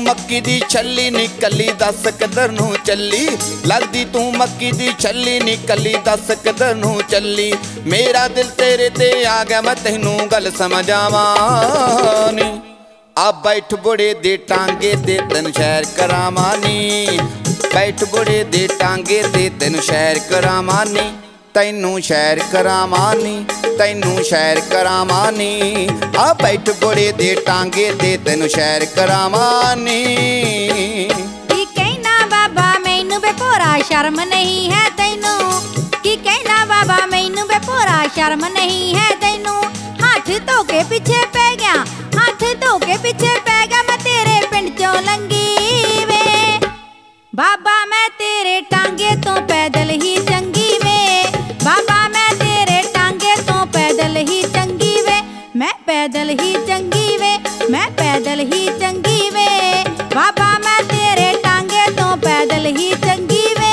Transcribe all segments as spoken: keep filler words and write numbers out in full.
मक्की दी छल्ली निकली दस किधर नूं चली। लगदी तू मक्की दी छल्ली निकली दस किधर नूं चली। मेरा दिल तेरे ते आ गया मैं तैनूं गल समझावां नी। आ बैठ बुढ़े दे टांगे दे तैनूं शैर करावां नी। बैठ बुढ़े दे टांगे दे तैनूं शैर करावां नी। तैनूं शैर करावां नी। तैनूं शैर करावां नी। आ बैठ बुढ़े दे टांगे दे तैनूं शैर करावां नी। की कहना बाबा मैनू बे भोरा शर्म नहीं है तैनू। की कहना बाबा मैनू बे भोरा शर्म नहीं है तैनू। हाथ धो के पीछे पै गया। हाथ धो के पीछे पै गया मैं तेरे पिंड चों लंघी वे। बाबा मैं तेरे टांगे तो पैदल ही चंगी वे। बाबा मैं तेरे टांगे तो पैदल ही चंगी वे। मैं पैदल ही चंगी वे। मैं पैदल ही चंगी वे। बाबा मैं तेरे टांगे तो पैदल ही चंगी वे।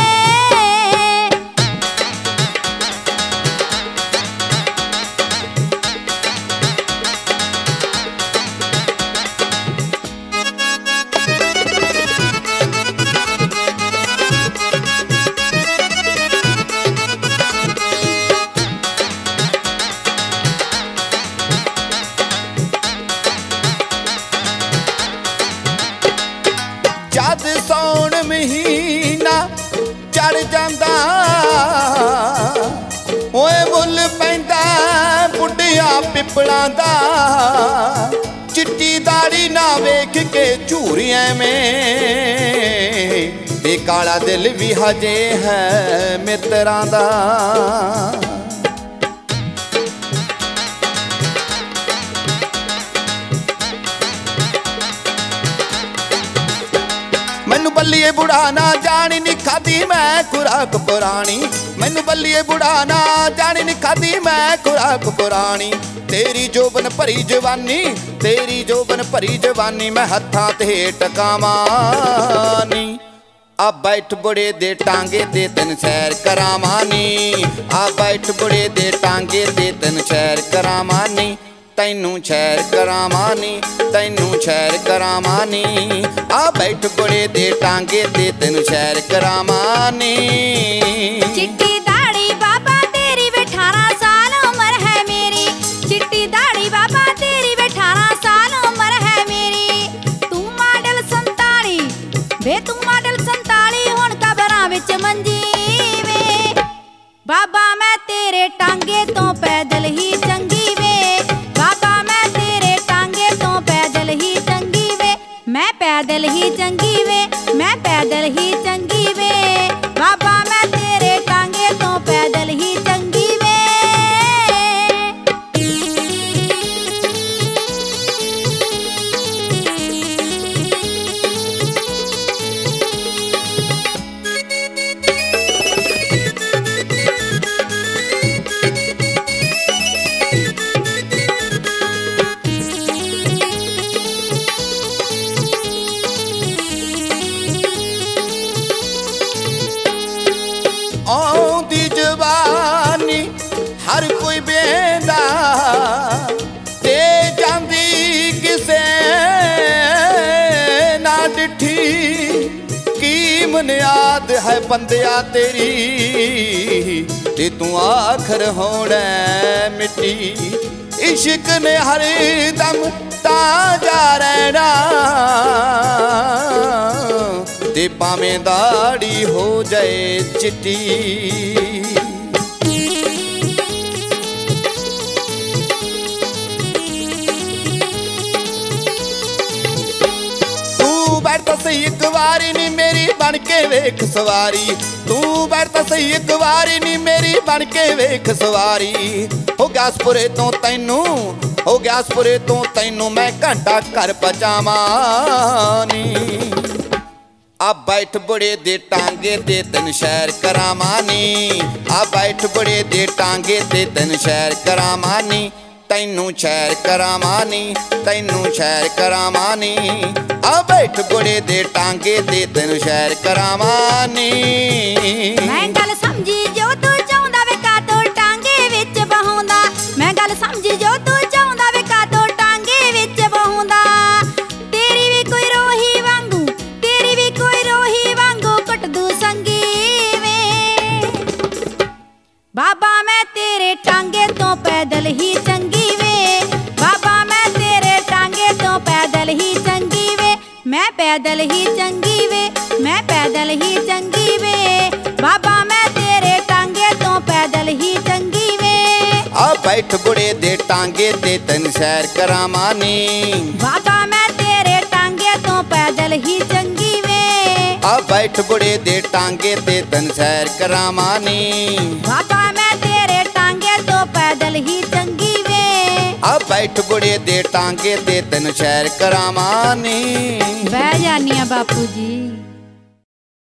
जद सौण महीना चढ़ जांदा ओए मुल पैंदा बुढ़िया पिपलां दा। चिट्टी दाड़ी ना वेख के झूरियां में ते काला दिल भी हजे है मित्रां दा। मैनू बल्लिए बुढ़ा ना जानी नी खादी मैं खुराक पुरानी। मैनू बल्लिए बुढ़ा ना जानी नी खादी मैं खुराक पुरानी। तेरी जोबन भरी जवानी। तेरी जोबन भरी जवानी मैं हत्थां ते टकावां नी। आ बैठ बुढ़े दे टांगे दे तैनूं सैर करावां नी। आ बैठ बुढ़े दे टांगे दे तैनूं सैर करावां नी। तैनूं शैर करावां नी। तैनूं शैर करावां नी। आ बैठ बुढ़े दे टांगे दे तैनूं शैर करावां नी। चिट्टी दाढ़ी बाबा तेरी वे अठारह साल उम्र है मेरी। चिट्टी दाढ़ी बाबा तेरी वे अठारह साल उम्र है मेरी। तू मॉडल संताली वे तू मॉडल संताली हुण कबरां विच मंजी वे। बाबा मैं तेरे टांगे तो पैदल ही चंगी वे। बाबा मैं तेरे टांगे तो पैदल ही चंगी वे। मैं पैदल ही चंगी वे। मैं पैदल ही चंगी वे। बाबा मैं तेरे टांगे तो पैदल ही चंगी वे। आउंदी जवानी हर कोई बेंदा ते जांदी किसे ना डिठी। की बुनियाद है बंदिया तेरी ते तू आखर होना मिट्टी। इश्क ने हर दम ताजा रहना ते भावें दाड़ी हो जाए चिट्टी। तू बैठ सही एक वारी नी मेरी बन के वेख सवारी। तू बैठ सही एक वारी नी मेरी बन के वेख सवारी। हो ग्यासपुरे तो तैनू हो ग्यासपुरे तो तैनू मैं घंटा घर पहुंचावां नी। आ बैठ बुढ़े दे टांगे दे तैनूं शैर करावां नी। आ बैठ बुढ़े दे टांगे दे तैनूं शैर करावां नी। तैनूं शैर करावां नी। तैनूं शैर करावां नी। आ बैठ बुढ़े दे टांगे दे तैनूं शैर करावां नी। मैं गल समझी जो तू चाहुंदा वे कातों टांगे विच बहाउंदा। मैं गल समझी जो तू चाहुंदा वे कातों टांगे विच बहाउंदा। तेरी भी कोई रोही ਟਾਂਗੇ ਤੋਂ ਪੈਦਲ ਹੀ ਚੰਗੀ ਵੇ, ਬਾਬਾ ਮੈਂ ਤੇਰੇ ਟਾਂਗੇ ਤੋਂ ਪੈਦਲ ਹੀ ਚੰਗੀ ਵੇ, ਮੈਂ ਪੈਦਲ ਹੀ ਚੰਗੀ ਵੇ, ਮੈਂ ਪੈਦਲ ਹੀ ਚੰਗੀ ਵੇ, ਬਾਬਾ ਮੈਂ ਤੇਰੇ ਟਾਂਗੇ ਤੋਂ ਪੈਦਲ ਹੀ ਚੰਗੀ ਵੇ। ਆ ਬੈਠ ਬੁੜੇ ਦੇ ਟਾਂਗੇ ਤੇ ਤੈਨੂੰ ਸੈਰ ਕਰਾਵਾਂ ਨੀ, ਬਾਬਾ ਮੈਂ ਤੇਰੇ ਟਾਂਗੇ ਤੋਂ ਪੈਦਲ ਹੀ ਚੰਗੀ ਵੇ, ਆ ਬੈਠ ਬੁੜੇ ਦੇ ਟਾਂਗੇ ਤੇ ਤੈਨੂੰ ਸੈਰ ਕਰਾਵਾਂ ਨੀ, ਬਾਬਾ ਮੈਂ ਤੇਰੇ ਟਾਂਗੇ ਤੋਂ ਪੈਦਲ ਹੀ ਚੰਗੀ ਵੇ। ਆ ਬੈਠ ਬੁੜੇ ਦੇ ਟਾਂਗੇ ਤੇ ਤੈਨੂੰ ਸੈਰ ਕਰਾਵਾਂ ਨੀ। ਬਹਿ ਜਾਨੀ ਆ ਬਾਪੂ ਜੀ।